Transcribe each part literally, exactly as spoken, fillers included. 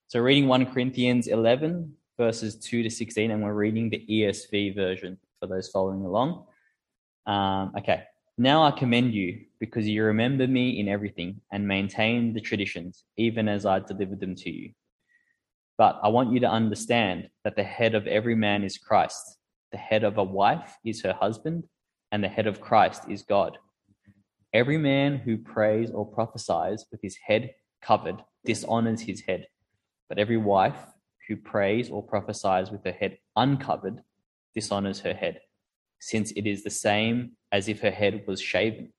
So reading First Corinthians eleven, verses two to sixteen, and we're reading the E S V version for those following along. Um, okay. Now I commend you because you remember me in everything and maintain the traditions, even as I delivered them to you. But I want you to understand that the head of every man is Christ. The head of a wife is her husband, and the head of Christ is God. Every man who prays or prophesies with his head covered dishonors his head. But every wife who prays or prophesies with her head uncovered dishonors her head, since it is the same as if her head was shaven.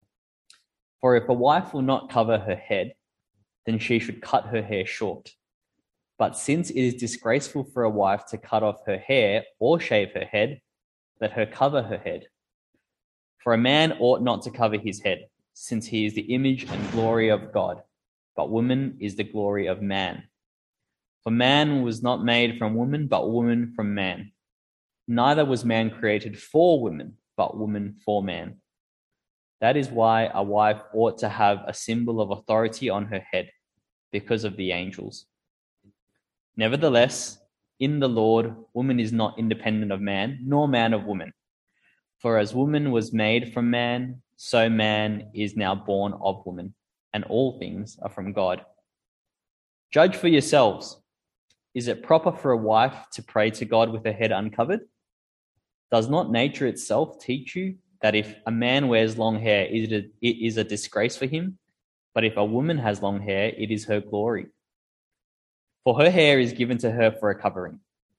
For if a wife will not cover her head, then she should cut her hair short. But since it is disgraceful for a wife to cut off her hair or shave her head, let her cover her head. For a man ought not to cover his head, since he is the image and glory of God, but woman is the glory of man. For man was not made from woman, but woman from man. Neither was man created for woman, but woman for man. That is why a wife ought to have a symbol of authority on her head, because of the angels. Nevertheless, in the Lord, woman is not independent of man, nor man of woman. For as woman was made from man, so man is now born of woman, and all things are from God. Judge for yourselves. Is it proper for a wife to pray to God with her head uncovered? Does not nature itself teach you that if a man wears long hair, it is a disgrace for him? But if a woman has long hair, it is her glory. For her hair is given to her for a covering.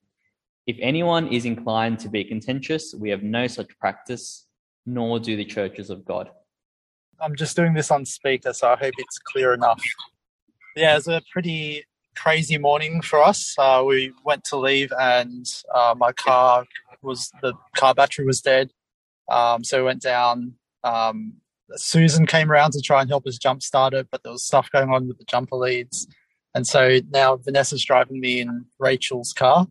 If anyone is inclined to be contentious, we have no such practice, nor do the churches of God. I'm just doing this on speaker, so I hope it's clear enough. Yeah, it was a pretty crazy morning for us. Uh, we went to leave and uh, my car was, the car battery was dead. Um, so we went down. Um, Susan came around to try and help us jump start it, but there was stuff going on with the jumper leads. And so now Vanessa's driving me in Rachel's car.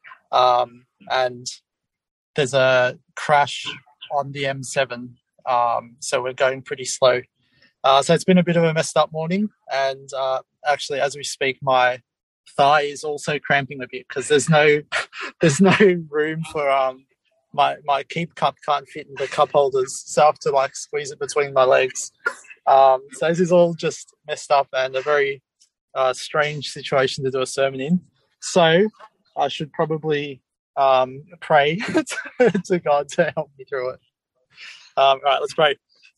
Um, and there's a crash on the M seven. Um, so we're going pretty slow. Uh, so it's been a bit of a messed up morning. And uh, actually, as we speak, my thigh is also cramping a bit because there's no there's no room for um my my keep cup can't fit in the cup holders, so I have to like squeeze it between my legs. Um, so this is all just messed up and a very uh, strange situation to do a sermon in. So I should probably um, pray to, to God to help me through it. Um, all right, let's pray.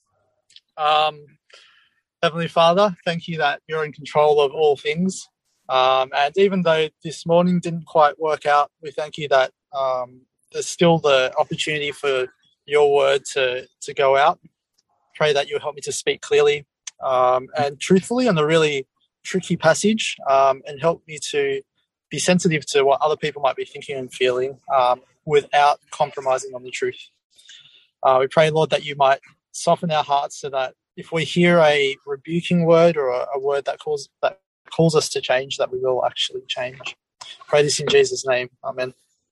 Um, Heavenly Father, thank you that you're in control of all things. Um, and even though this morning didn't quite work out, we thank you that um, there's still the opportunity for your word to, to go out. Pray that you'll help me to speak clearly um, and truthfully on a really tricky passage um, and help me to be sensitive to what other people might be thinking and feeling um, without compromising on the truth. Uh, we pray, Lord, that you might soften our hearts so that if we hear a rebuking word or a, a word that calls that calls us to change, that we will actually change. Pray this in Jesus' name. Amen.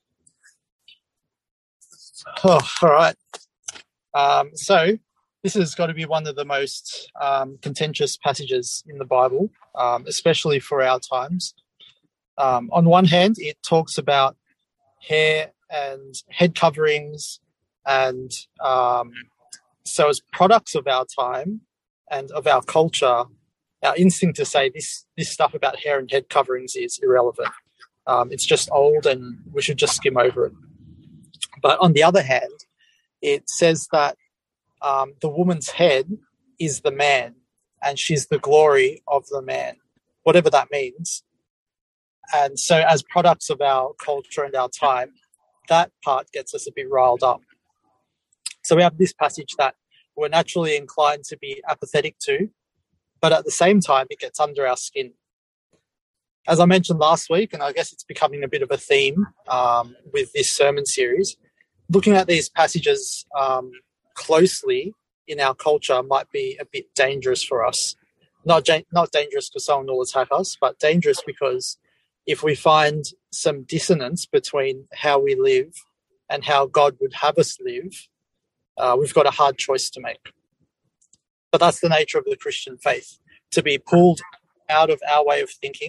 Oh, all right. Um, so this has got to be one of the most um, contentious passages in the Bible, um, especially for our times. Um, on one hand, it talks about hair and head coverings, and um, so as products of our time and of our culture, our instinct to say this this stuff about hair and head coverings is irrelevant. Um, it's just old and we should just skim over it. But on the other hand, it says that um, the woman's head is the man and she's the glory of the man, whatever that means. And so as products of our culture and our time, that part gets us a bit riled up. So we have this passage that we're naturally inclined to be apathetic to, but at the same time, it gets under our skin. As I mentioned last week, and I guess it's becoming a bit of a theme um, with this sermon series, looking at these passages um, closely in our culture might be a bit dangerous for us. Not, not dangerous because someone will attack us, but dangerous because if we find some dissonance between how we live and how God would have us live, uh, we've got a hard choice to make. But that's the nature of the Christian faith, to be pulled out of our way of thinking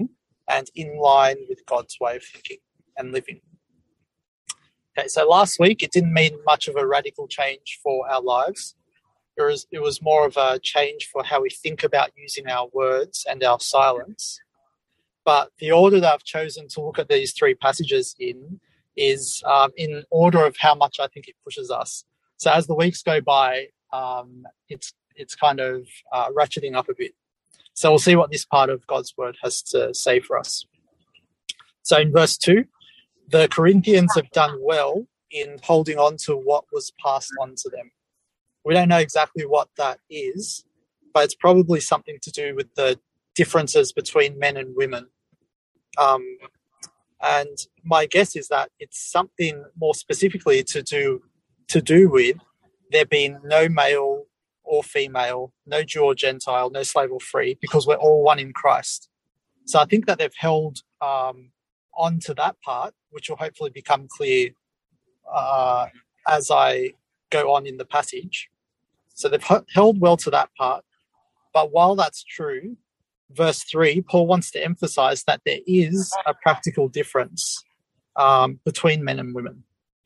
and in line with God's way of thinking and living. Okay, so last week it didn't mean much of a radical change for our lives. It was, it was more of a change for how we think about using our words and our silence. But the order that I've chosen to look at these three passages in is um, in order of how much I think it pushes us. So as the weeks go by, um, it's it's kind of uh, ratcheting up a bit. So we'll see what this part of God's word has to say for us. So in verse two, the Corinthians have done well in holding on to what was passed on to them. We don't know exactly what that is, but it's probably something to do with the differences between men and women. Um, and my guess is that it's something more specifically to do to do with there being no male or female, no Jew or Gentile, no slave or free, because we're all one in Christ. So I think that they've held um, on to that part, which will hopefully become clear uh, as I go on in the passage. So they've h- held well to that part. But while that's true, verse three, Paul wants to emphasize that there is a practical difference um, between men and women.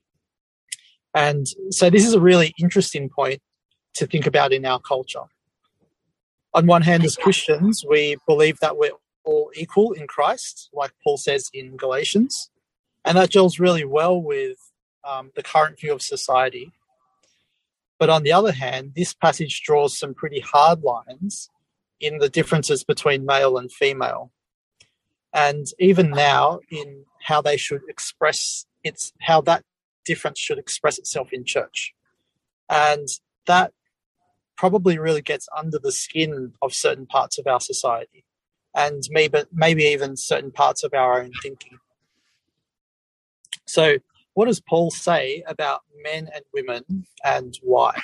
And so this is a really interesting point to think about in our culture. On one hand, as Christians, we believe that we're all equal in Christ, like Paul says in Galatians, and that gels really well with um, the current view of society. But on the other hand, this passage draws some pretty hard lines in the differences between male and female. And even now, in how they should express it's how that difference should express itself in church. And that probably really gets under the skin of certain parts of our society, and maybe maybe even certain parts of our own thinking. So what does Paul say about men and women and why?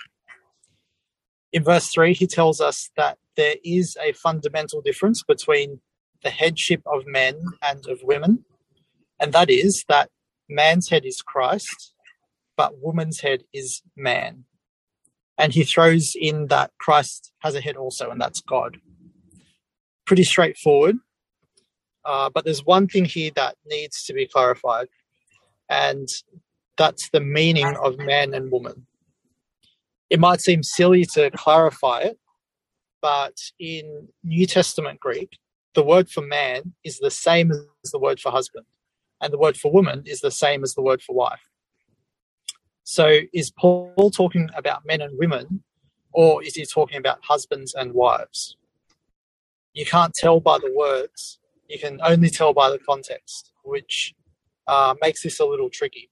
In verse three, he tells us that there is a fundamental difference between the headship of men and of women, and that is that man's head is Christ, but woman's head is man. And he throws in that Christ has a head also, and that's God. Pretty straightforward, uh, but there's one thing here that needs to be clarified, and that's the meaning of man and woman. It might seem silly to clarify it, but in New Testament Greek, the word for man is the same as the word for husband, and the word for woman is the same as the word for wife. So is Paul talking about men and women, or is he talking about husbands and wives? You can't tell by the words. You can only tell by the context, which uh, makes this a little tricky.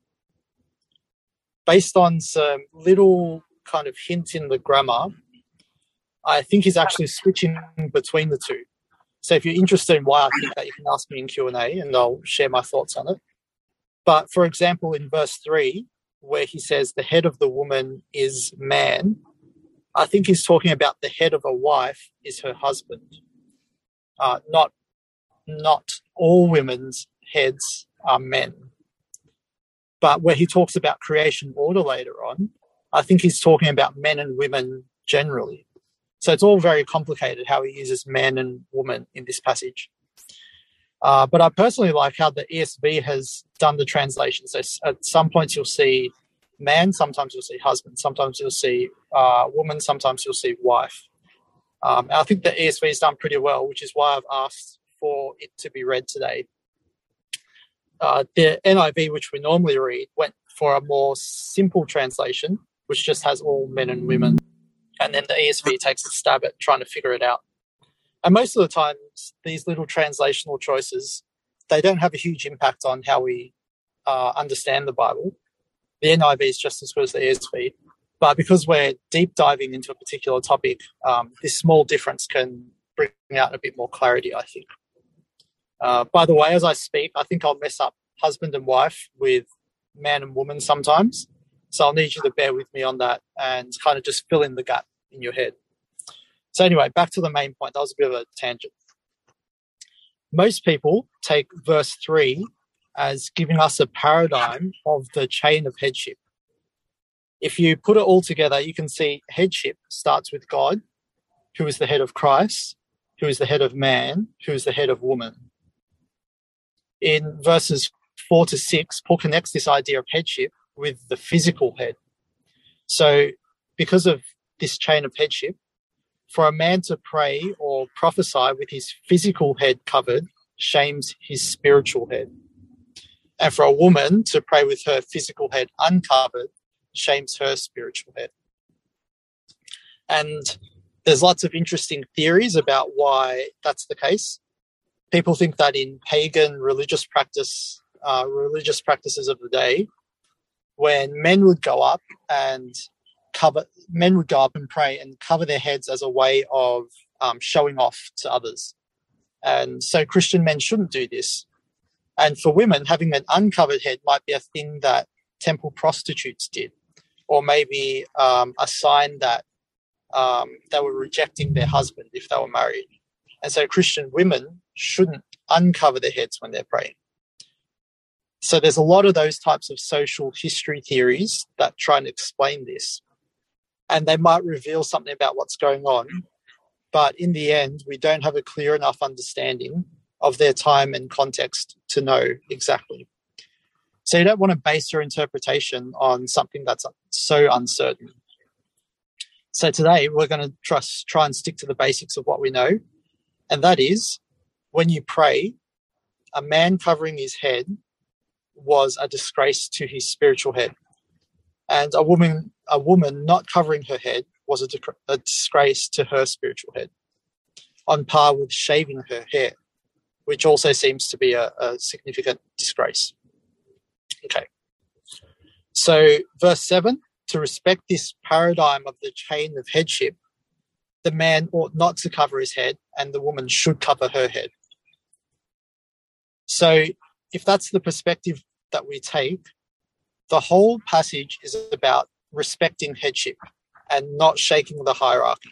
Based on some little kind of hint in the grammar, I think he's actually switching between the two. So if you're interested in why I think that, you can ask me in Q and A and I'll share my thoughts on it. But for example, in verse three, where he says the head of the woman is man, I think he's talking about the head of a wife is her husband. Uh, not, not all women's heads are men. But where he talks about creation order later on, I think he's talking about men and women generally. So it's all very complicated how he uses man and woman in this passage. Uh, but I personally like how the E S V has done the translation. So at some points you'll see man, sometimes you'll see husband, sometimes you'll see uh, woman, sometimes you'll see wife. Um, and I think the E S V has done pretty well, which is why I've asked for it to be read today. Uh, the N I V, which we normally read, went for a more simple translation, which just has all men and women. And then the E S V takes a stab at trying to figure it out. And most of the time, these little translational choices, they don't have a huge impact on how we uh, understand the Bible. The N I V is just as good as the E S V. But because we're deep diving into a particular topic, um, this small difference can bring out a bit more clarity, I think. Uh, by the way, as I speak, I think I'll mess up husband and wife with man and woman sometimes. So I'll need you to bear with me on that and kind of just fill in the gap in your head. So anyway, back to the main point. That was a bit of a tangent. Most people take verse three as giving us a paradigm of the chain of headship. If you put it all together, you can see headship starts with God, who is the head of Christ, who is the head of man, who is the head of woman. In verses four to six, Paul connects this idea of headship with the physical head. So because of this chain of headship, for a man to pray or prophesy with his physical head covered shames his spiritual head. And for a woman to pray with her physical head uncovered shames her spiritual head. And there's lots of interesting theories about why that's the case. People think that in pagan religious practice, uh, religious practices of the day, when men would go up and cover, men would go up and pray and cover their heads as a way of um, showing off to others. And so Christian men shouldn't do this. And for women, having an uncovered head might be a thing that temple prostitutes did, or maybe um, a sign that um, they were rejecting their husband if they were married. And so Christian women shouldn't uncover their heads when they're praying. So there's a lot of those types of social history theories that try and explain this. And they might reveal something about what's going on, but in the end, we don't have a clear enough understanding of their time and context to know exactly. So you don't want to base your interpretation on something that's so uncertain. So today we're going to trust, try and stick to the basics of what we know, and that is, when you pray, a man covering his head was a disgrace to his spiritual head, and a woman, a woman not covering her head was a, a disgrace to her spiritual head, on par with shaving her hair, which also seems to be a, a significant disgrace. Okay. So verse seven, to respect this paradigm of the chain of headship, the man ought not to cover his head and the woman should cover her head. So if that's the perspective that we take, the whole passage is about respecting headship and not shaking the hierarchy.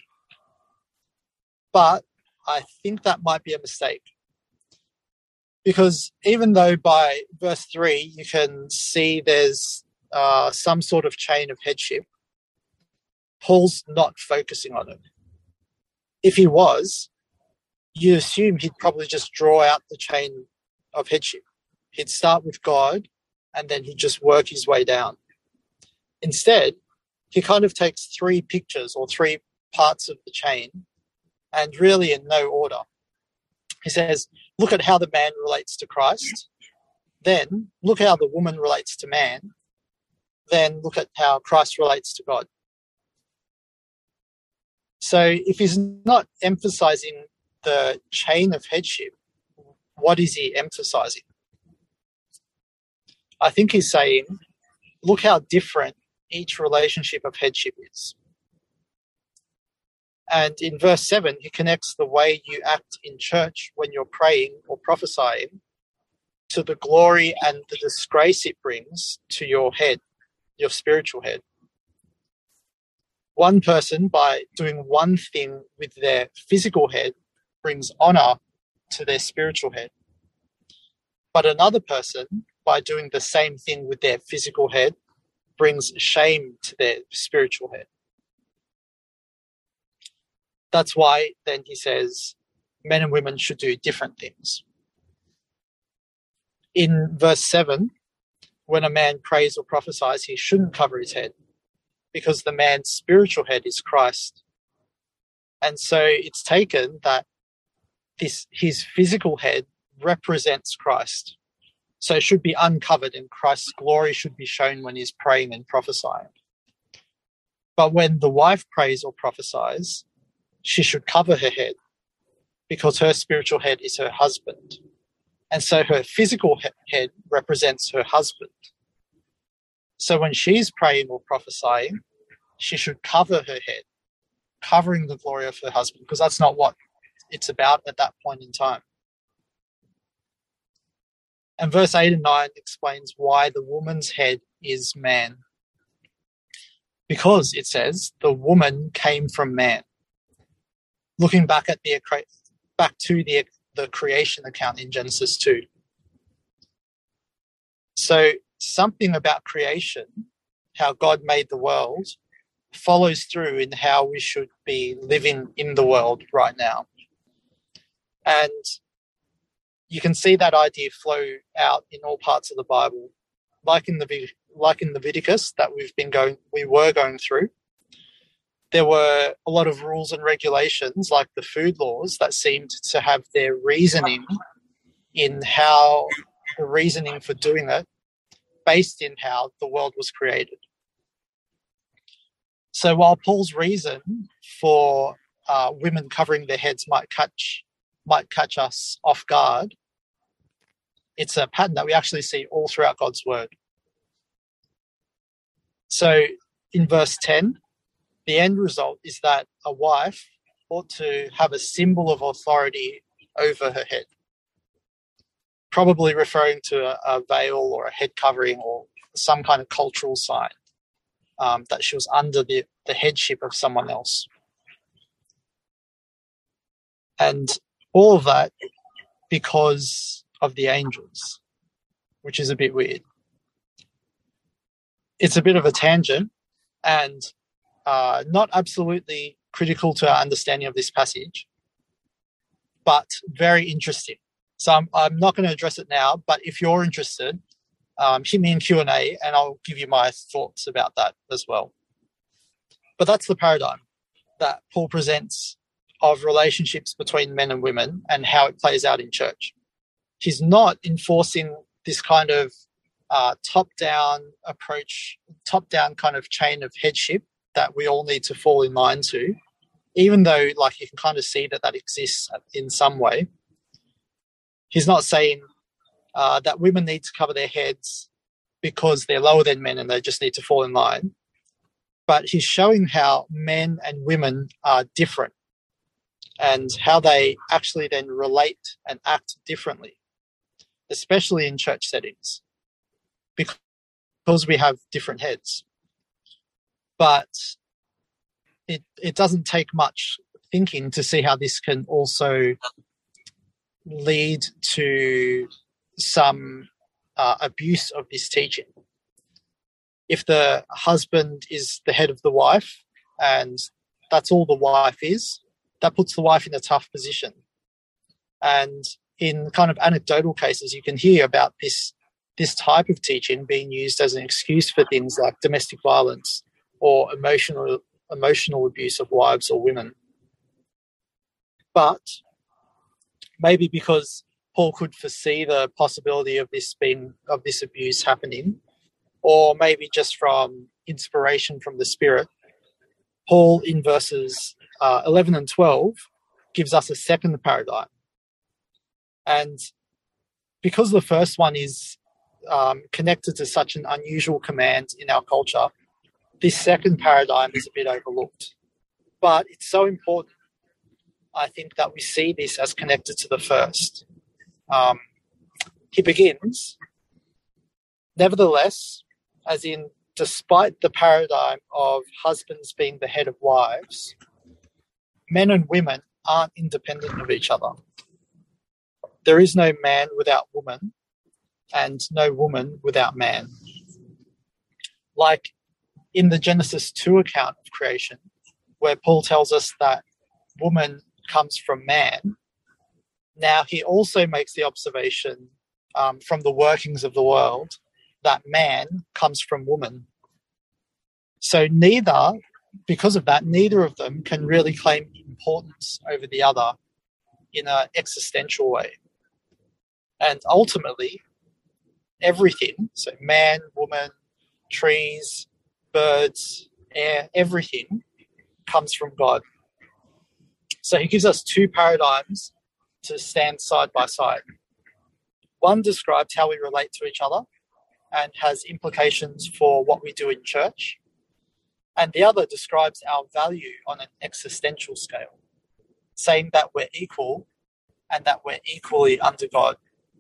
But I think that might be a mistake. Because even though by verse three you can see there's uh, some sort of chain of headship, Paul's not focusing on it. If he was, you assume he'd probably just draw out the chain of headship. He'd start with God and then he'd just work his way down. Instead, he kind of takes three pictures or three parts of the chain, and really in no order. He says, look at how the man relates to Christ. Then look how the woman relates to man. Then look at how Christ relates to God. So if he's not emphasizing the chain of headship, what is he emphasizing? I think he's saying, look how different each relationship of headship is. And in verse seven, he connects the way you act in church when you're praying or prophesying to the glory and the disgrace it brings to your head, your spiritual head. One person, by doing one thing with their physical head, brings honor to their spiritual head. But another person, by doing the same thing with their physical head, brings shame to their spiritual head. That's why then he says men and women should do different things. In verse seven, when a man prays or prophesies, he shouldn't cover his head because the man's spiritual head is Christ. And so it's taken that this his physical head represents Christ. So it should be uncovered and Christ's glory should be shown when he's praying and prophesying. But when the wife prays or prophesies, she should cover her head because her spiritual head is her husband. And so her physical he- head represents her husband. So when she's praying or prophesying, she should cover her head, covering the glory of her husband, because that's not what it's about at that point in time. And verse eight and nine explains why the woman's head is man. Because it says the woman came from man. Looking back at the back to the the creation account in Genesis two. So something about creation, how God made the world, follows through in how we should be living in the world right now. And you can see that idea flow out in all parts of the Bible, like in the like in Leviticus that we've been going, we were going through. There were a lot of rules and regulations, like the food laws, that seemed to have their reasoning in how the reasoning for doing it, based in how the world was created. So while Paul's reason for uh, women covering their heads might catch might catch us off guard, it's a pattern that we actually see all throughout God's word. So in verse ten, the end result is that a wife ought to have a symbol of authority over her head, probably referring to a, a veil or a head covering or some kind of cultural sign, um, that she was under the, the headship of someone else. And all of that because of the angels, which is a bit weird. It's a bit of a tangent and uh, not absolutely critical to our understanding of this passage, but very interesting. So I'm, I'm not going to address it now, but if you're interested, um, hit me in Q and A and I'll give you my thoughts about that as well. But that's the paradigm that Paul presents of relationships between men and women and how it plays out in church. He's not enforcing this kind of uh, top-down approach, top-down kind of chain of headship that we all need to fall in line to, even though like you can kind of see that that exists in some way. He's not saying uh, that women need to cover their heads because they're lower than men and they just need to fall in line. But he's showing how men and women are different and how they actually then relate and act differently, especially in church settings, because we have different heads. But it it doesn't take much thinking to see how this can also lead to some uh, abuse of this teaching. If the husband is the head of the wife and that's all the wife is, that puts the wife in a tough position. And in kind of anecdotal cases, you can hear about this this type of teaching being used as an excuse for things like domestic violence or emotional emotional abuse of wives or women. But maybe because Paul could foresee the possibility of this being of this abuse happening, or maybe just from inspiration from the Spirit, Paul in verses uh, eleven and twelve gives us a second paradigm. And because the first one is um, connected to such an unusual command in our culture, this second paradigm is a bit overlooked. But it's so important, I think, that we see this as connected to the first. Um, he begins, nevertheless, as in, despite the paradigm of husbands being the head of wives, men and women aren't independent of each other. There is no man without woman and no woman without man. Like in the Genesis two account of creation, where Paul tells us that woman comes from man, now he also makes the observation um, from the workings of the world that man comes from woman. So neither, because of that, neither of them can really claim importance over the other in an existential way. And ultimately, everything, so man, woman, trees, birds, air, everything comes from God. So he gives us two paradigms to stand side by side. One describes how we relate to each other and has implications for what we do in church. And the other describes our value on an existential scale, saying that we're equal and that we're equally under God.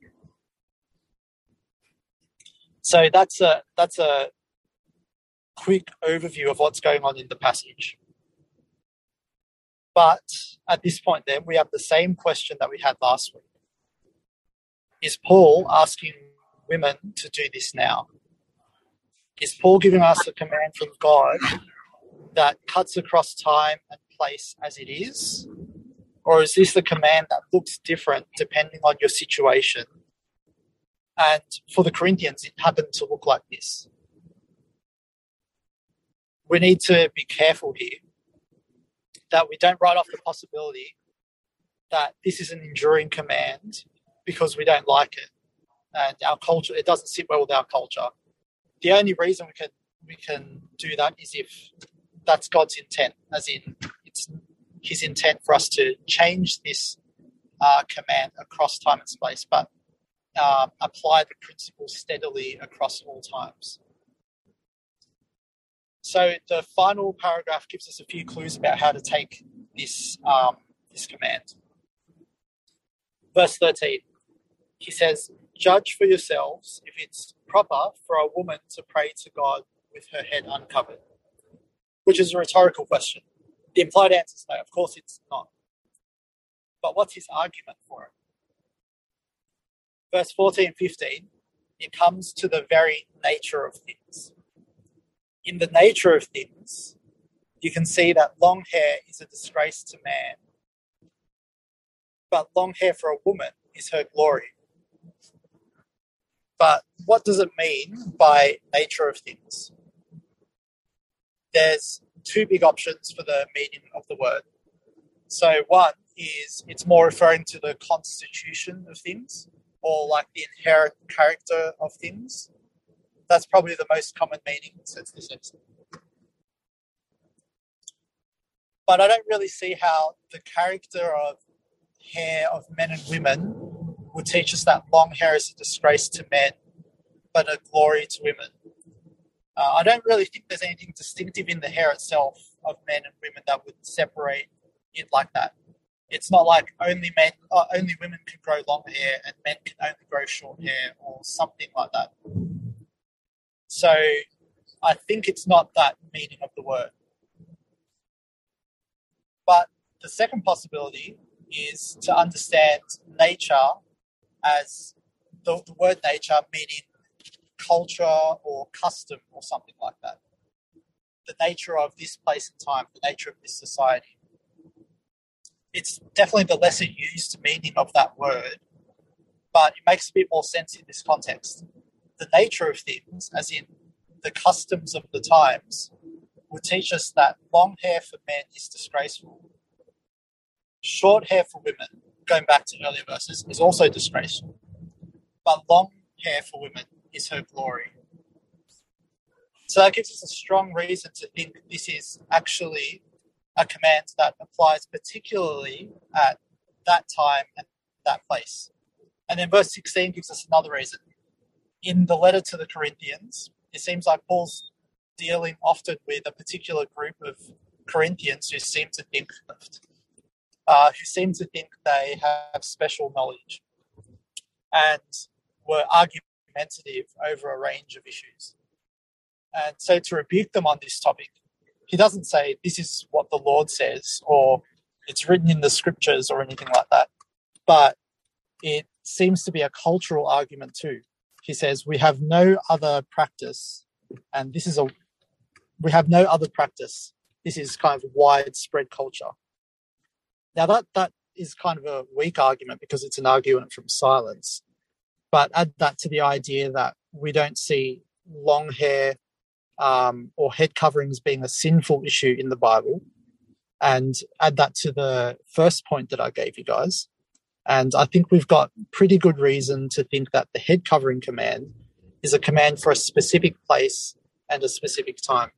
So that's a that's a quick overview of what's going on in the passage. But at this point then, we have the same question that we had last week. Is Paul asking women to do this now? Is Paul giving us a command from God that cuts across time and place as it is? Or is this the command that looks different depending on your situation? And for the Corinthians, it happened to look like this. We need to be careful here that we don't write off the possibility that this is an enduring command because we don't like it. And our culture, it doesn't sit well with our culture. The only reason we can we can do that is if that's God's intent, as in it's his intent for us to change this uh, command across time and space, but uh, apply the principle steadily across all times. So the final paragraph gives us a few clues about how to take this um, this command. Verse thirteen, he says, "Judge for yourselves if it's proper for a woman to pray to God with her head uncovered," which is a rhetorical question. The implied answer is no, of course it's not. But what's his argument for it? Verse fourteen and fifteen, it comes to the very nature of things. In the nature of things, you can see that long hair is a disgrace to man, but long hair for a woman is her glory. But what does it mean by nature of things? There's two big options for the meaning of the word. So one is it's more referring to the constitution of things, or like the inherent character of things. That's probably the most common meaning since this episode. But I don't really see how the character of hair of men and women would teach us that long hair is a disgrace to men, but a glory to women. Uh, I don't really think there's anything distinctive in the hair itself of men and women that would separate it like that. It's not like only men, uh, only women can grow long hair and men can only grow short hair or something like that. So I think it's not that meaning of the word. But the second possibility is to understand nature as the, the word nature meaning culture or custom or something like that. The nature of this place and time, the nature of this society. It's definitely the lesser used meaning of that word, but it makes a bit more sense in this context. The nature of things, as in the customs of the times, would teach us that long hair for men is disgraceful. Short hair for women, going back to earlier verses, is also disgraceful. But long hair for women is her glory. So that gives us a strong reason to think this is actually a command that applies particularly at that time and that place. And then verse sixteen gives us another reason. In the letter to the Corinthians, it seems like Paul's dealing often with a particular group of Corinthians who seem to think uh, who seem to think they have special knowledge and were argumentative over a range of issues. And so to rebuke them on this topic, he doesn't say this is what the Lord says or it's written in the scriptures or anything like that, but it seems to be a cultural argument too. He says, we have no other practice, and this is a, we have no other practice. This is kind of widespread culture. Now that, that is kind of a weak argument because it's an argument from silence, but add that to the idea that we don't see long hair um, or head coverings being a sinful issue in the Bible, and add that to the first point that I gave you guys. And I think we've got pretty good reason to think that the head covering command is a command for a specific place and a specific time.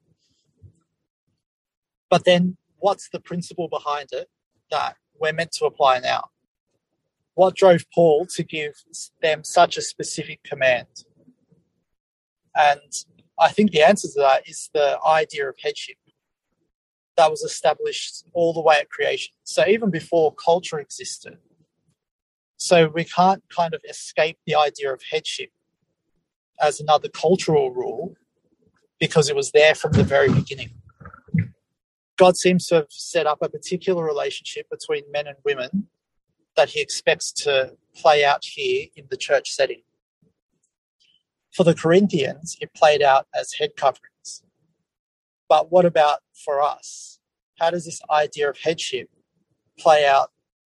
But then what's the principle behind it that we're meant to apply now? What drove Paul to give them such a specific command? And I think the answer to that is the idea of headship that was established all the way at creation. So even before culture existed. So we can't kind of escape the idea of headship as another cultural rule because it was there from the very beginning. God seems to have set up a particular relationship between men and women that he expects to play out here in the church setting. For the Corinthians, it played out as head coverings. But what about for us? How does this idea of headship play out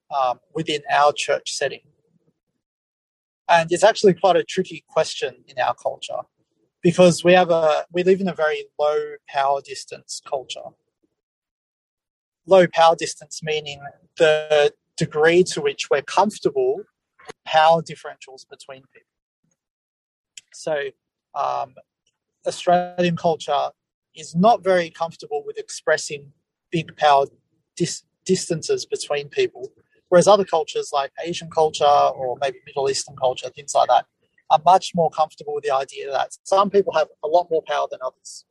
um, within our church setting? And it's actually quite a tricky question in our culture, because we have a we live in a very low power distance culture. Low power distance meaning the degree to which we're comfortable with power differentials between people. So um, Australian culture is not very comfortable with expressing big power dis- distances between people, whereas other cultures like Asian culture or maybe Middle Eastern culture, things like that, are much more comfortable with the idea that some people have a lot more power than others.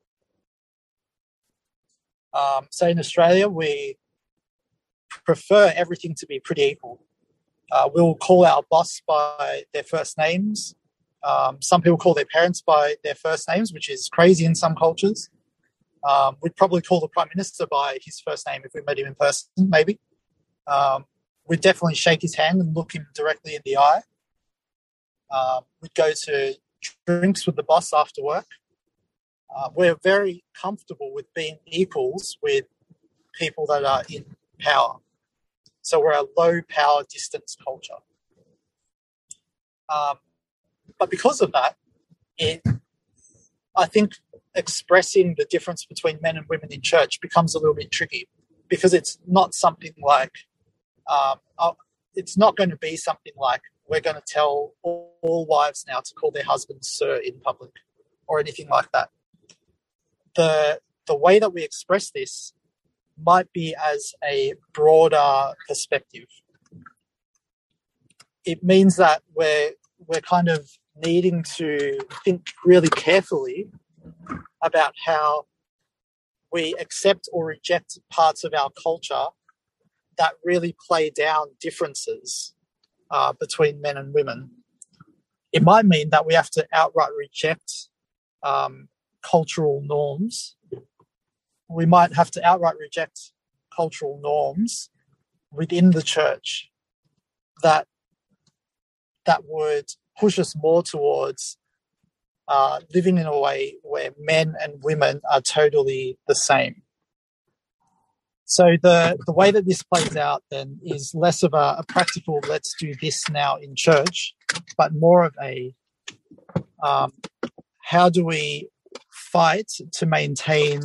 Um, so in Australia, we prefer everything to be pretty equal. Uh, we'll call our boss by their first names. Um, some people call their parents by their first names, which is crazy in some cultures. Um, we'd probably call the Prime Minister by his first name if we met him in person, maybe. Um, we'd definitely shake his hand and look him directly in the eye. Um, we'd go to drinks with the boss after work. Uh, we're very comfortable with being equals with people that are in power. So we're a low power distance culture. Um, but because of that, it, I think expressing the difference between men and women in church becomes a little bit tricky, because it's not something like, um, uh, it's not going to be something like we're going to tell all, all wives now to call their husbands sir in public or anything like that. The the way that we express this might be as a broader perspective. It means that we're we're kind of needing to think really carefully about how we accept or reject parts of our culture that really play down differences uh, between men and women. It might mean that we have to outright reject um, cultural norms. We might have to outright reject cultural norms within the church that that would push us more towards uh, living in a way where men and women are totally the same. So the, the way that this plays out then is less of a, a practical let's do this now in church, but more of a um, how do we fight to maintain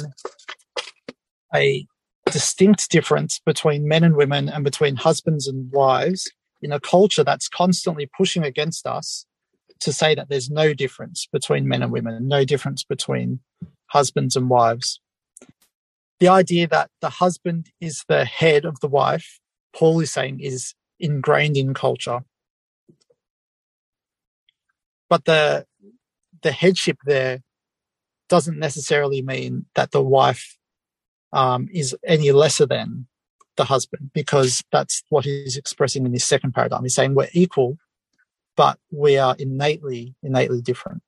a distinct difference between men and women and between husbands and wives in a culture that's constantly pushing against us to say that there's no difference between men and women, no difference between husbands and wives. The idea that the husband is the head of the wife, Paul is saying, is ingrained in culture. But the the headship there doesn't necessarily mean that the wife um, is any lesser than the husband, because that's what he's expressing in this second paradigm. He's saying we're equal, but we are innately, innately different.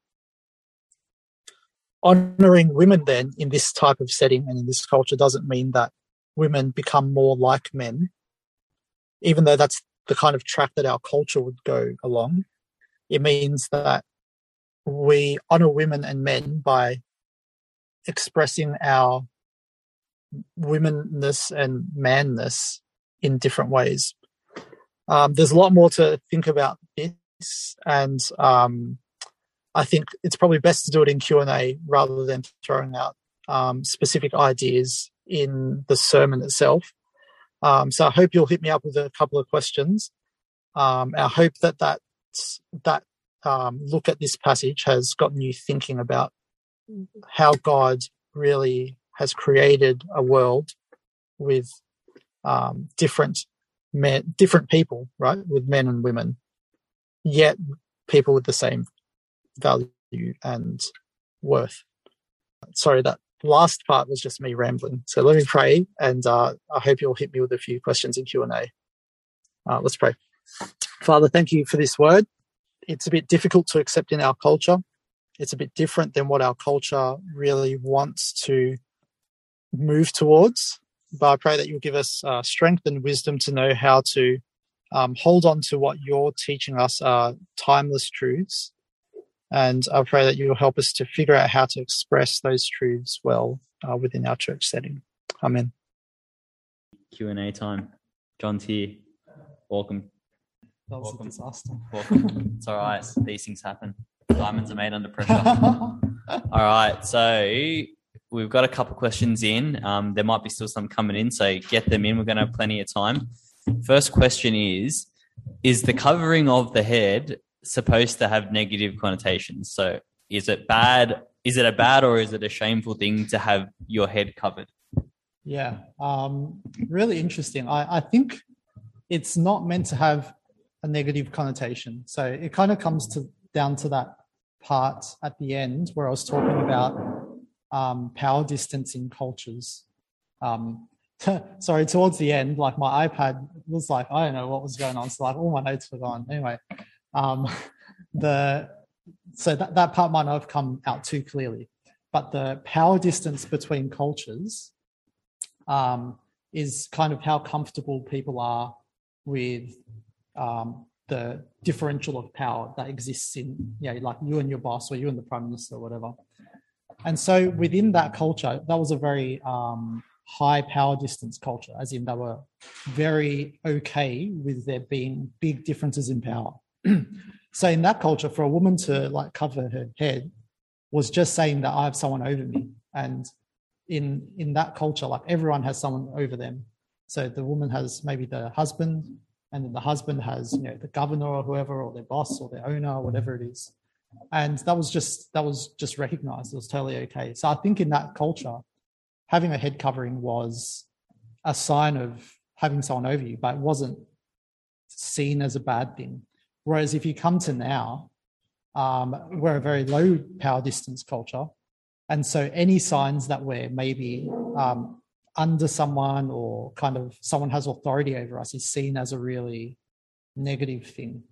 Honouring women then in this type of setting and in this culture doesn't mean that women become more like men, even though that's the kind of track that our culture would go along. It means that we honour women and men by expressing our womenness and manness in different ways. Um, there's a lot more to think about this, and um, I think it's probably best to do it in Q and A rather than throwing out um, specific ideas in the sermon itself. Um, so I hope you'll hit me up with a couple of questions. Um, I hope that that, that um, look at this passage has gotten you thinking about how God really has created a world with um, different men, different people, right, with men and women, yet people with the same value and worth. Sorry, that last part was just me rambling. So let me pray, and uh, I hope you'll hit me with a few questions in Q and A. Uh, let's pray. Father, thank you for this word. It's a bit difficult to accept in our culture. It's a bit different than what our culture really wants to move towards. But I pray that you'll give us uh, strength and wisdom to know how to um, hold on to what you're teaching us are timeless truths. And I pray that you'll help us to figure out how to express those truths well uh, within our church setting. Amen. Q and A time. John's here. Welcome. That was Welcome. a disaster. Welcome. It's all right. These things happen. Diamonds are made under pressure. All right. So we've got a couple questions in. Um, there might be still some coming in, so get them in. We're going to have plenty of time. First question is, is the covering of the head supposed to have negative connotations? So is it bad? Is it a bad or is it a shameful thing to have your head covered? Yeah, um, really interesting. I, I think it's not meant to have a negative connotation. So it kind of comes to down to that part at the end where I was talking about um, power distance in cultures. Um, sorry, towards the end, like my iPad was like, I don't know what was going on. So like all my notes were gone. Anyway, um, the so that, that part might not have come out too clearly, but the power distance between cultures um, is kind of how comfortable people are with um, the differential of power that exists in, you know, like you and your boss or you and the prime minister or whatever. And so within that culture, that was a very um, high power distance culture, as in they were very okay with there being big differences in power. So in that culture, for a woman to like cover her head was just saying that I have someone over me. And in in that culture, like everyone has someone over them. So the woman has maybe the husband, and then the husband has, you know, the governor or whoever, or their boss or their owner or whatever it is. And that was just that was just recognized. It was totally okay. So I think in that culture, having a head covering was a sign of having someone over you, but it wasn't seen as a bad thing. Whereas if you come to now, um, we're a very low power distance culture. And so any signs that we're maybe um, under someone or kind of someone has authority over us is seen as a really negative thing.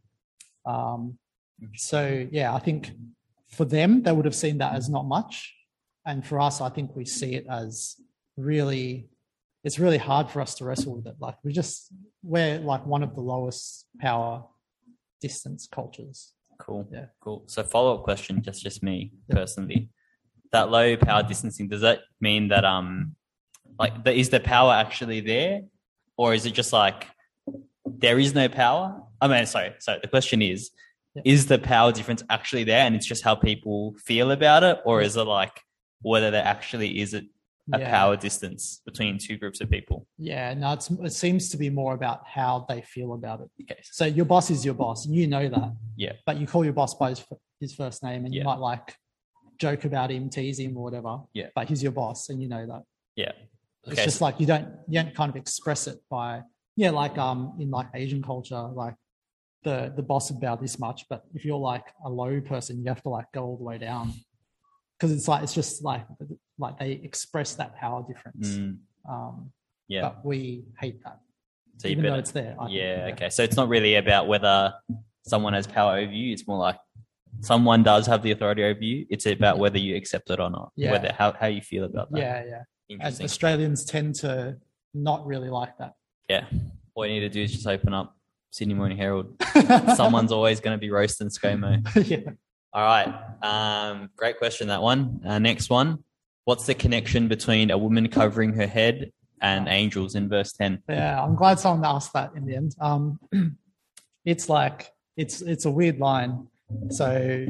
Um, so, yeah, I think for them, they would have seen that as not much. And for us, I think we see it as really, it's really hard for us to wrestle with it. Like we just, we're like one of the lowest power distance cultures. Cool. Yeah. Cool. So follow-up question, just, just me personally. That low power distancing, does that mean that, um, like, the, is the power actually there? Or is it just like there is no power? I mean, sorry. So the question is, yeah. Is the power difference actually there and it's just how people feel about it? Or is it like whether there actually is a, a yeah. power distance between two groups of people? Yeah, no, it's, it seems to be more about how they feel about it. Okay. So your boss is your boss and you know that. Yeah. But you call your boss by his, his first name and yeah. you might like joke about him, tease him or whatever. Yeah. But he's your boss and you know that. Yeah. Okay. It's just like you don't you don't kind of express it by, yeah, like um in like Asian culture, like the the boss about this much, but if you're like a low person, you have to like go all the way down because it's like it's just like like they express that power difference. Mm. Um, yeah, but we hate that, so even better, though it's there. I yeah, think, okay. So it's not really about whether someone has power over you. It's more like someone does have the authority over you. It's about whether you accept it or not. Yeah. Whether how how you feel about that. Yeah, yeah. And Australians tend to not really like that. Yeah. All you need to do is just open up Sydney Morning Herald. Someone's always going to be roasting ScoMo. Yeah. All right. Um, great question, that one. Uh, next one. What's the connection between a woman covering her head and angels in verse ten? Yeah, I'm glad someone asked that in the end. Um, it's like, it's it's a weird line. So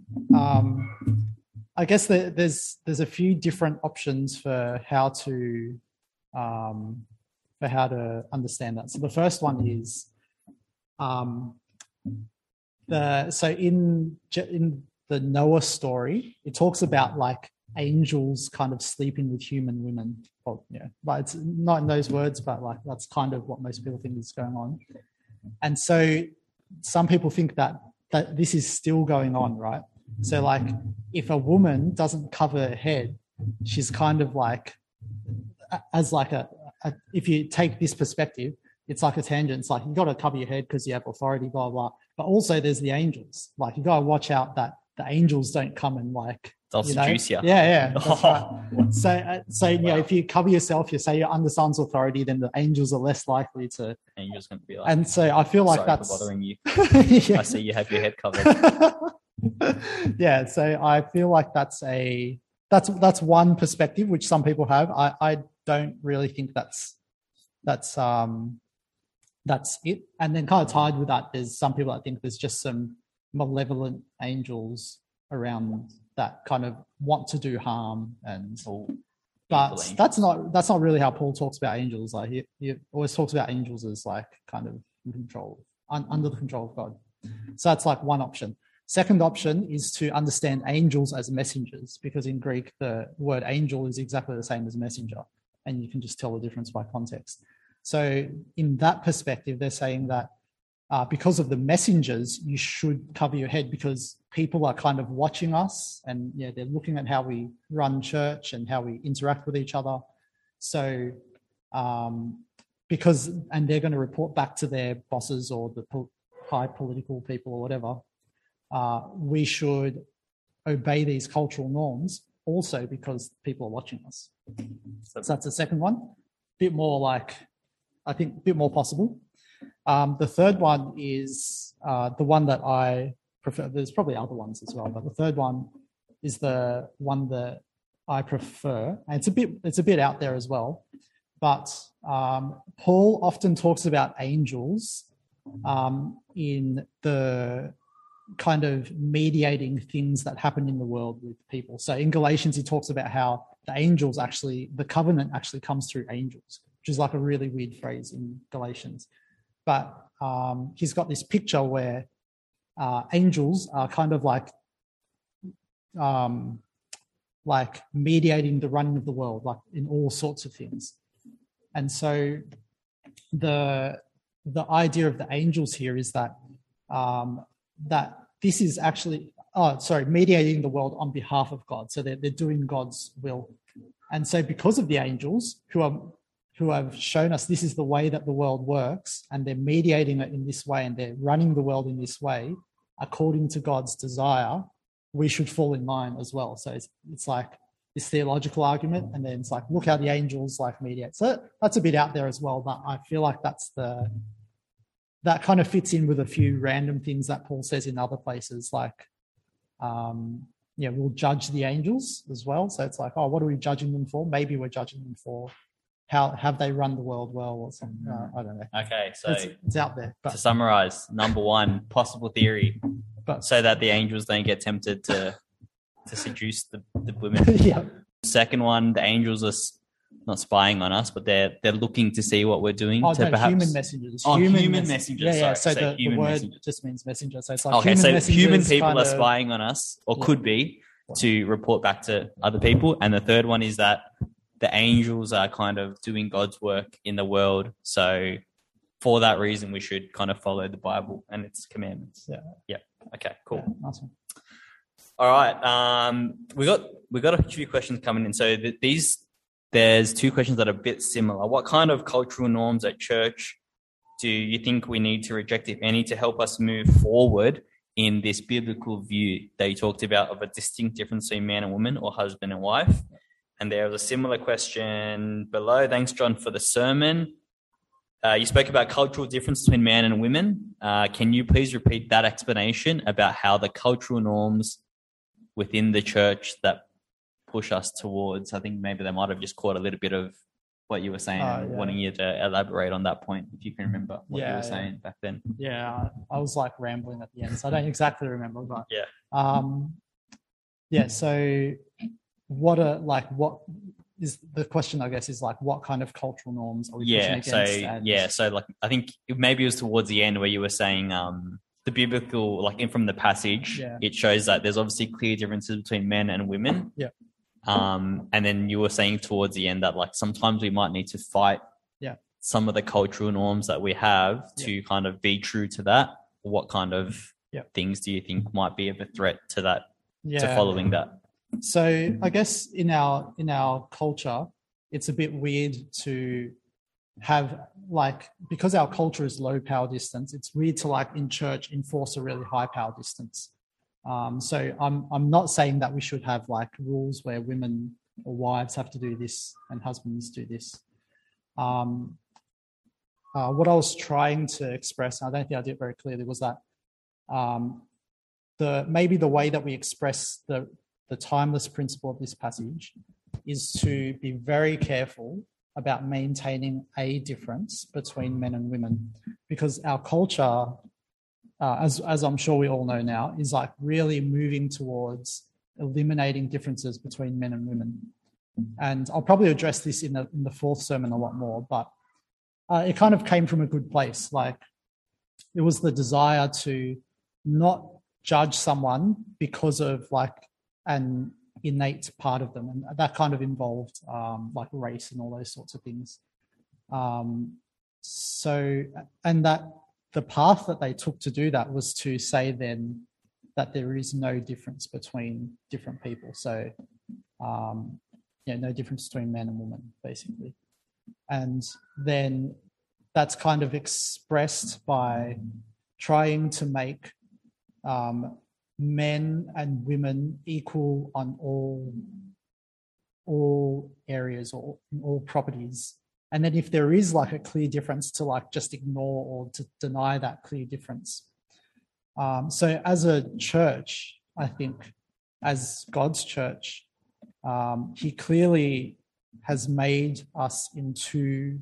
um, I guess the, there's there's a few different options for how to um, for how to understand that. So the first one is um, the so in in the Noah story, it talks about like angels kind of sleeping with human women. Well, yeah, but it's not in those words, but like that's kind of what most people think is going on. And so some people think that that this is still going on, right? So like if a woman doesn't cover her head, she's kind of like, as like a, a if you take this perspective, it's like a tangent. It's like you got to cover your head because you have authority, blah, blah. But also there's the angels. Like you got to watch out that the angels don't come and like, they'll seduce you. Yeah, yeah. That's right. So, uh, so you know, if you cover yourself, you say you're under someone's authority, then the angels are less likely to. Angels going to be like. And so I feel like sorry that's for bothering you. Yeah. I see you have your head covered. Yeah, so I feel like that's a that's that's one perspective which some people have. I I don't really think that's that's um that's it. And then kind of tied with that, there's some people that think there's just some malevolent angels around that kind of want to do harm. And Oh, but evil angels. that's not that's not really how Paul talks about angels. Like he, he always talks about angels as like kind of in control, un, under the control of God. So that's like one option. Second option is to understand angels as messengers, because in Greek the word angel is exactly the same as messenger, and you can just tell the difference by context. So in that perspective, they're saying that uh, because of the messengers, you should cover your head, because people are kind of watching us, and yeah, they're looking at how we run church and how we interact with each other. So um, because, and they're going to report back to their bosses or the po- high political people or whatever, uh, we should obey these cultural norms also because people are watching us. So that's the second one. Bit more like, I think, a bit more possible. Um, the third one is uh, the one that I prefer. There's probably other ones as well, but the third one is the one that I prefer. And it's a bit, it's a bit out there as well. But um, Paul often talks about angels um, in the kind of mediating things that happen in the world with people. So in Galatians, he talks about how the angels actually, the covenant actually comes through angels, which is like a really weird phrase in Galatians. But um, he's got this picture where uh, angels are kind of like um, like mediating the running of the world, like in all sorts of things. And so the the idea of the angels here is that um, that this is actually, oh, sorry, mediating the world on behalf of God. So they're, they're doing God's will. And so because of the angels who are who have shown us this is the way that the world works, and they're mediating it in this way, and they're running the world in this way, according to God's desire, we should fall in line as well. So it's, it's like this theological argument, and then it's like, look how the angels like mediate. So that's a bit out there as well, but I feel like that's the, that kind of fits in with a few random things that Paul says in other places, like, um, yeah, we'll judge the angels as well. So it's like, oh, what are we judging them for? Maybe we're judging them for how have they run the world well or something. Uh, I don't know. Okay, so it's, it's out there. But, to summarize, number one, possible theory, but so that the angels don't get tempted to to seduce the, the women. yeah, Second one, the angels are s- not spying on us, but they're they're looking to see what we're doing. oh, to no, perhaps human messengers. Oh, human mes- messengers, Yeah, yeah. sorry. So, So the, human the word messengers. just means messenger. So it's like okay, human so messengers human people kind are of- spying on us, or Yeah. could be, to report back to other people. And the third one is that the angels are kind of doing God's work in the world. So for that reason, we should kind of follow the Bible and its commandments. Yeah. Yeah. Okay, cool. Yeah, nice one. All right. Um, we got we got a few questions coming in. So th- these there's two questions that are a bit similar. What kind of cultural norms at church do you think we need to reject, if any, to help us move forward in this biblical view that you talked about of a distinct difference between man and woman, or husband and wife? And there was a similar question below. Thanks, John, for the sermon. Uh, you spoke about cultural difference between men and women. Uh, can you please repeat that explanation about how the cultural norms within the church that push us towards, I think maybe they might have just caught a little bit of what you were saying, Oh, and yeah. wanting you to elaborate on that point, if you can remember what Yeah, you were yeah. saying back then. Yeah, I was like rambling at the end, so I don't exactly remember, but Yeah. um, yeah. So, what are like what is the question? I guess is like what kind of cultural norms are we Yeah, pushing so against? and- yeah, so like I think maybe it was towards the end where you were saying um the biblical, like in from the passage, Yeah. it shows that there's obviously clear differences between men and women. Yeah. Um, and then you were saying towards the end that like sometimes we might need to fight Yeah. some of the cultural norms that we have to kind of be true to that. What kind of Yeah. things do you think might be of a threat to that, yeah. to following that? So I guess in our in our culture, it's a bit weird to have like, because our culture is low power distance, it's weird to like in church enforce a really high power distance. Um, so I'm I'm not saying that we should have like rules where women or wives have to do this and husbands do this. Um, uh, what I was trying to express, and I don't think I did it very clearly, was that um, the maybe the way that we express the the timeless principle of this passage is to be very careful about maintaining a difference between men and women, because our culture, uh, as, as I'm sure we all know now, is like really moving towards eliminating differences between men and women. And I'll probably address this in the, in the fourth sermon a lot more, but uh, it kind of came from a good place. Like, it was the desire to not judge someone because of like an innate part of them, and that kind of involved um, like race and all those sorts of things. Um, so, and that the path that they took to do that was to say then that there is no difference between different people. So, um, yeah, no difference between man and woman, basically. And then that's kind of expressed by trying to make um, men and women equal on all all areas or all properties. And then if there is like a clear difference, to like just ignore or to deny that clear difference. Um, so as a church, I think, as God's church, um, he clearly has made us into,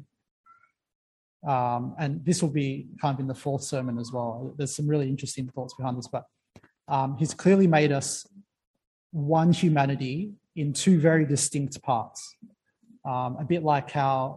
um, and this will be kind of in the fourth sermon as well. There's some really interesting thoughts behind this, but um, he's clearly made us one humanity in two very distinct parts. Um, a bit like how,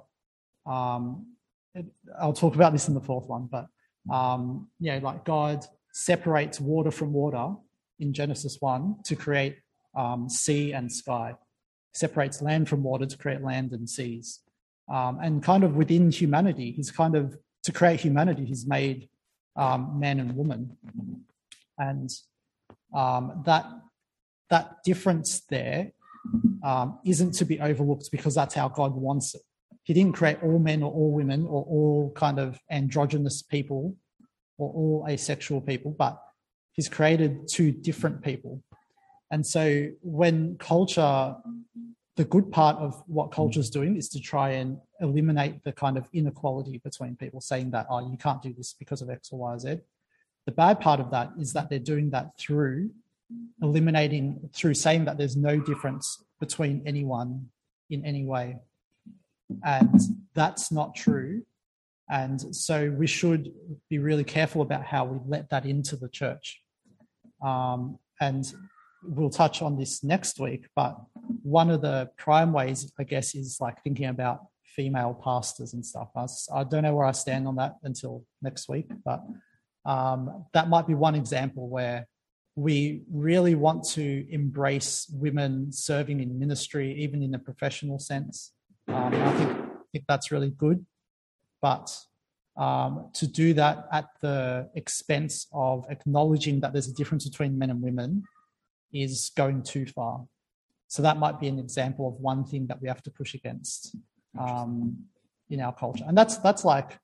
um, it, I'll talk about this in the fourth one, but um, yeah, like God separates water from water in Genesis one to create um, sea and sky, separates land from water to create land and seas. Um, and kind of within humanity, he's kind of, to create humanity, he's made um, man and woman. And um, that that difference there um, isn't to be overlooked, because that's how God wants it. He didn't create all men or all women or all kind of androgynous people or all asexual people, but he's created two different people. And so when culture, the good part of what culture is doing is to try and eliminate the kind of inequality between people, saying that, oh, you can't do this because of X or Y or Z. The bad part of that is that they're doing that through eliminating, through saying that there's no difference between anyone in any way. And that's not true. And so we should be really careful about how we let that into the church. Um, and we'll touch on this next week, but one of the prime ways, I guess, is like thinking about female pastors and stuff. I, I don't know where I stand on that until next week, but um, that might be one example where we really want to embrace women serving in ministry, even in a professional sense. Um, I think, I think that's really good. But um, to do that at the expense of acknowledging that there's a difference between men and women is going too far. So that might be an example of one thing that we have to push against um, in our culture. And that's that's like,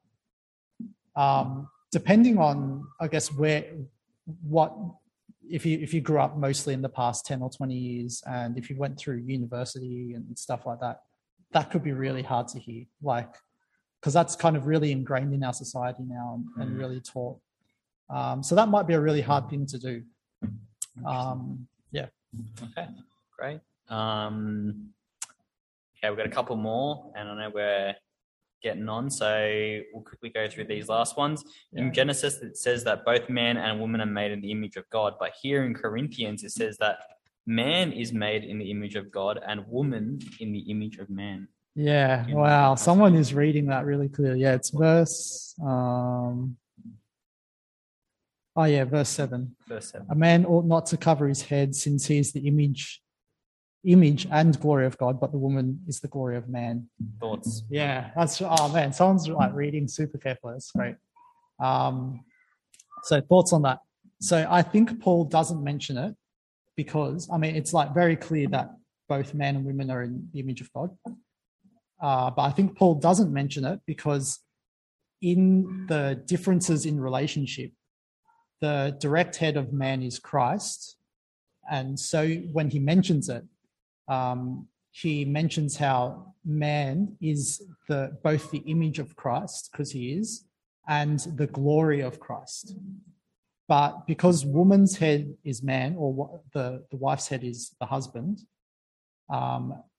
um, depending on, I guess, where, what, if you if you grew up mostly in the past ten or twenty years, and if you went through university and stuff like that, that could be really hard to hear, like, because that's kind of really ingrained in our society now and, and really taught. Um, so that might be a really hard thing to do. Um, yeah. Okay, great. Um, okay, we've got a couple more, and I know we're getting on, so we'll quickly go through these last ones. Yeah. In Genesis, it says that both man and woman are made in the image of God, but here in Corinthians, it says that man is made in the image of God and woman in the image of man. Yeah, wow. Someone is reading that really clearly. Yeah, it's verse... Um, oh, yeah, verse seven. Verse seven. A man ought not to cover his head, since he is the image image and glory of God, but the woman is the glory of man. Thoughts? Yeah, that's... Oh, man, someone's like reading super carefully. That's great. Um, so thoughts on that. So I think Paul doesn't mention it because, I mean, it's like very clear that both men and women are in the image of God. Uh, but I think Paul doesn't mention it because in the differences in relationship, the direct head of man is Christ. And so when he mentions it, um, he mentions how man is the both the image of Christ, because he is, and the glory of Christ. But because woman's head is man, or the, the wife's head is the husband, um,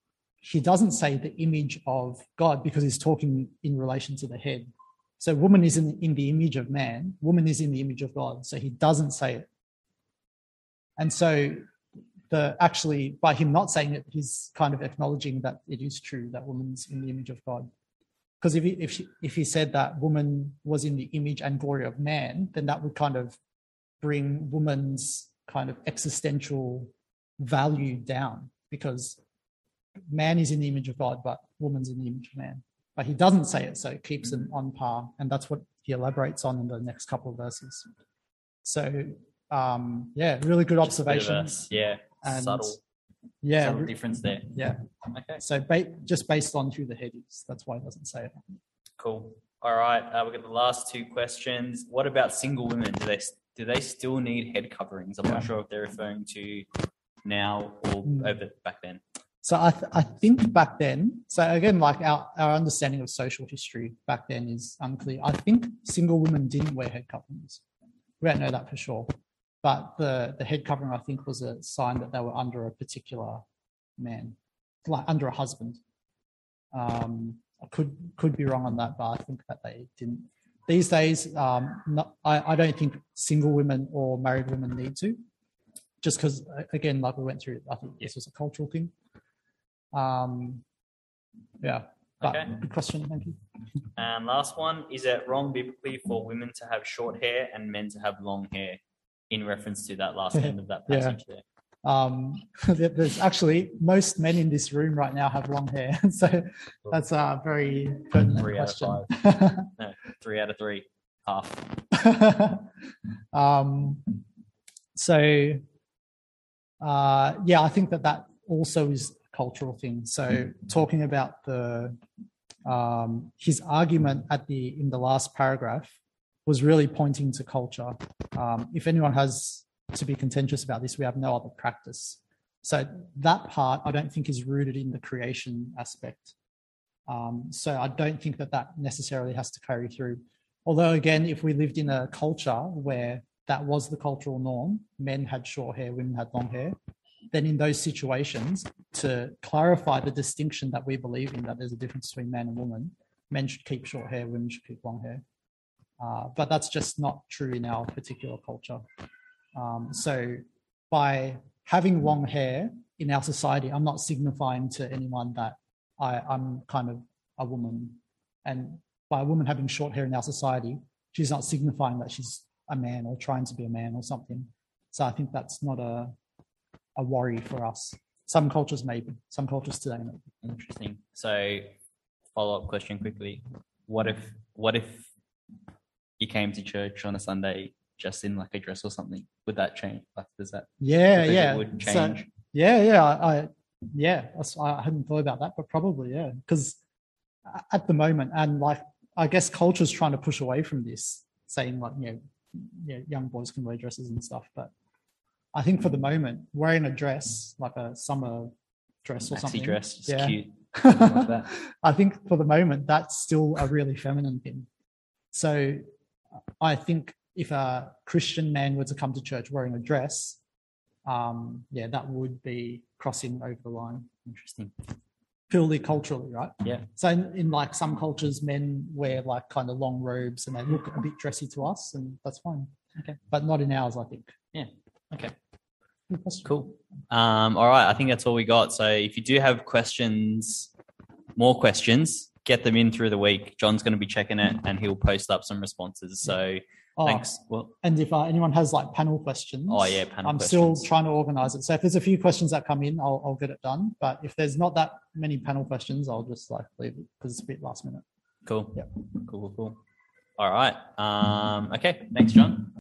he doesn't say the image of God because he's talking in relation to the head. So woman is in, in the image of man, woman is in the image of God. So he doesn't say it. And so the actually, by him not saying it, he's kind of acknowledging that it is true that woman's in the image of God. Because if he, if, she, if he said that woman was in the image and glory of man, then that would kind of bring woman's kind of existential value down, because man is in the image of God, but woman's in the image of man. But he doesn't say it, so it keeps them on par. And that's what he elaborates on in the next couple of verses. So, um, yeah, really good observation. Yeah, and subtle. Yeah, subtle difference there. Yeah. Okay. So ba- just based on who the head is, that's why he doesn't say it. Cool. All right, uh, we've got the last two questions. What about single women? Do they do they still need head coverings? I'm Yeah. not sure if they're referring to now or Mm. over back then. So I, th- I think back then, so again, like our, our understanding of social history back then is unclear. I think single women didn't wear head coverings. We don't know that for sure. But the, the head covering, I think, was a sign that they were under a particular man, like under a husband. Um, I could could be wrong on that, but I think that they didn't. These days, um, not, I, I don't think single women or married women need to, just because, again, like we went through, I think this was a cultural thing. Um, yeah, but Okay. good question. Thank you. And last one, is it wrong biblically for women to have short hair and men to have long hair, in reference to that last end of that Yeah. passage there? Um, there's actually, most men in this room right now have long hair. So that's a very pertinent Three out question. of five. No, three out of three, half. um, so, uh, yeah, I think that that also is a cultural thing. So talking about the, um, his argument at the, in the last paragraph was really pointing to culture. Um, if anyone has to be contentious about this, we have no other practice. So that part, I don't think is rooted in the creation aspect. Um, so I don't think that that necessarily has to carry through. Although, again, if we lived in a culture where that was the cultural norm, men had short hair, women had long hair, then in those situations, to clarify the distinction that we believe in, that there's a difference between man and woman, men should keep short hair, women should keep long hair. Uh, but that's just not true in our particular culture. Um, so by having long hair in our society, I'm not signifying to anyone that I, I'm kind of a woman. And by a woman having short hair in our society, she's not signifying that she's a man or trying to be a man or something. So I think that's not a, a worry for us. Some cultures maybe, some cultures today maybe. Interesting. So follow-up question quickly. What if, what if you came to church on a Sunday just in like a dress or something? Would that change? Like, does that? Yeah, do yeah. It would So, change. yeah, yeah. I, I yeah. That's, I hadn't thought about that, but probably yeah. Because at the moment, and like I guess culture's trying to push away from this, saying like you know, yeah, young boys can wear dresses and stuff. But I think for the moment, wearing a dress like a summer dress or Maxi something, dress, it's yeah. cute. Like that. I think for the moment that's still a really feminine thing. So I think if a Christian man were to come to church wearing a dress, um, yeah, that would be crossing over the line. Interesting. Purely culturally, right? Yeah. So in, in like some cultures, men wear like kind of long robes and they look a bit dressy to us, and that's fine. Okay. But not in ours, I think. Yeah. Okay. Good question. Cool. Um, all right. I think that's all we got. So if you do have questions, more questions, get them in through the week. John's going to be checking it and he'll post up some responses. So Oh, thanks. Well, and if uh, anyone has like panel questions, oh yeah, panel I'm questions. still trying to organize it. So if there's a few questions that come in, I'll, I'll get it done. But if there's not that many panel questions, I'll just like leave it because it's a bit last minute. Cool. Yeah. Cool, cool, cool. All right. Um, okay. Thanks, John.